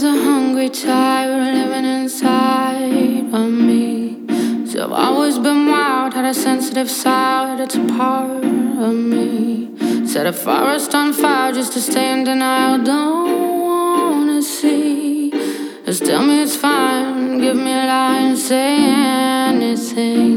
a hungry child living inside of me. So I've always been wild, had a sensitive side, it's a part of me. Set a forest on fire just to stay in denial, don't wanna see. Just tell me it's fine, give me a line, say anything.